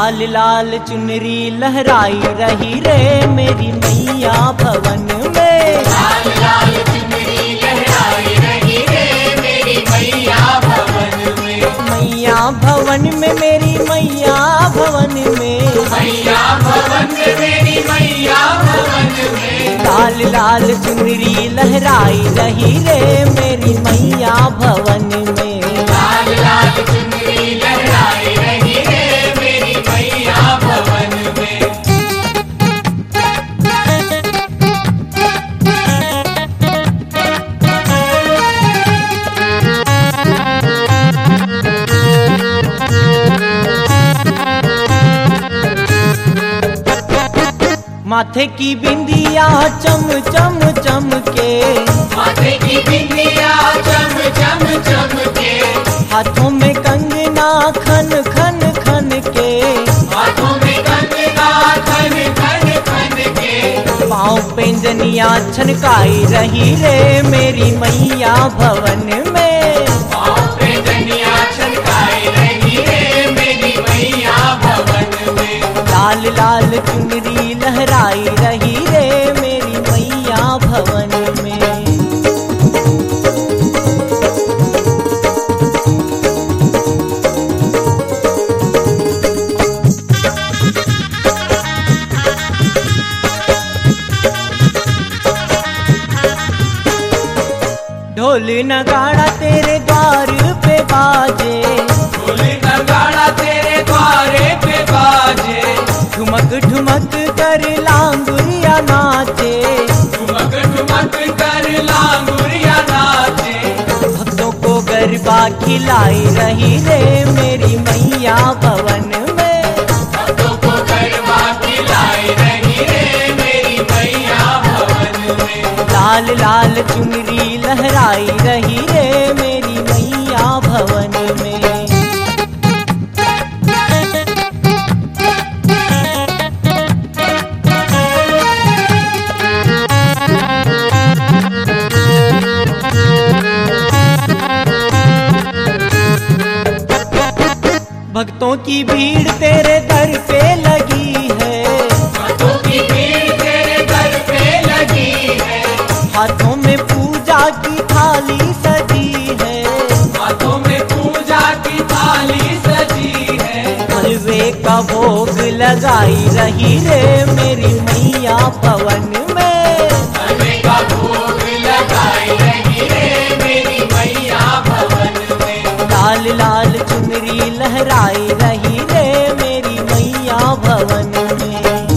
लाल लाल चुनरी लहराई रही रे मेरी मैया भवन में। लाल लाल चुनरी लहराई रही रे मेरी मैया भवन में। मैया भवन में मेरी मैया भवन में। मैया भवन में मेरी मैया भवन में। लाल लाल चुनरी लहराई रही रे मेरी मैया भवन में। लाल लाल चुनरी लहराई रही रे मेरी मैया भवन में। माथे की बिंदिया चम चम चम के। माथे की बिंदिया चम चम चम के। हाथों में कंगना खन खन खन के। हाथों में कंगना खन खन खन के। पाँव पेंजनिया छनकाई रही रे मेरी मैया भवन में। पाँव पे जनिया छनकाई रही रे मेरी मैया भवन में। लाल लाल चुनरी लहराई रही रे मेरी मैया भवन में। ढोल नगाड़ा तेरे द्वार पे बाजे। ढोल नगाड़ा तेरे द्वारे पे बाजे। ठुमक ठुमक कर लांगुरिया नाचे। ठुमक ठुमक कर लांगुरिया नाचे। भक्तों को गरबा खिलाई रही रे मेरी मैया भवन में। भक्तों को गरबा खिलाई रही रे मेरी मैया भवन में। लाल लाल चुनरी लहराई रही रे मेरी मैया भवन में। भक्तों की भीड़ तेरे दर पे लगी है। भक्तों की भीड़ तेरे दर पे लगी है। हाथों में पूजा की थाली सजी है। हाथों में पूजा की थाली सजी है। हलवे का भोग लगाई रही रे मेरी मैया भवन में। हलवे का भोग लगाई रही रे मेरी मैया भवन में। लाल लाल चुनरी लहराई रही रे मेरी मैया भवन में।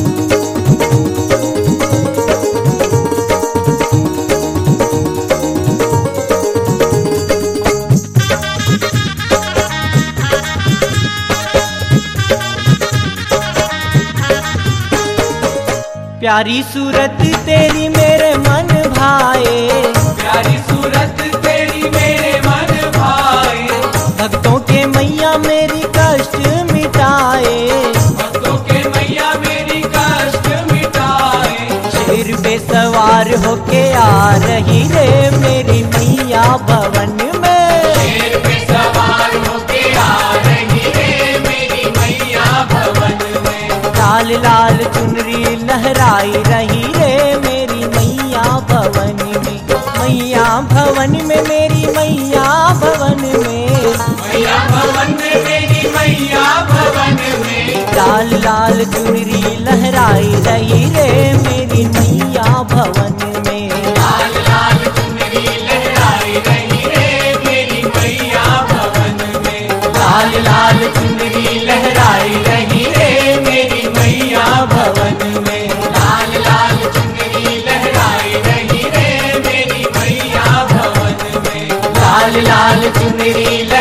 प्यारी सूरत तेरी मेरे मन भाए। प्यारी सूरत तेरी मेरे मन भाए। भक्तों के मैया मेरी कष्ट मिटाए। भक्तों के मैया मेरी कष्ट मिटाए। शेर पे सवार होके आ रही रे मेरी मैया भवन में। शेर पे सवार होके आ रही रे मेरी मैया भवन में। लाल लाल चुनरी लहराई रही रे मेरी मैया भवन में। मैया भवन में मेरी मैया भवन में। मैया भवन में मेरी मैया भवन में। लाल लाल चुनरी लहराई रही रे मेरी मैया भवन में। लाल लाल चुनरी लहराई रही रे मेरी मैया भवन में। लाल लाल चुनरी लहराई रही रे मेरी मैया भवन में। लाल लाल चुनरी लहराई रही रे मेरी मैया भवन में। लाल लाल चुनरी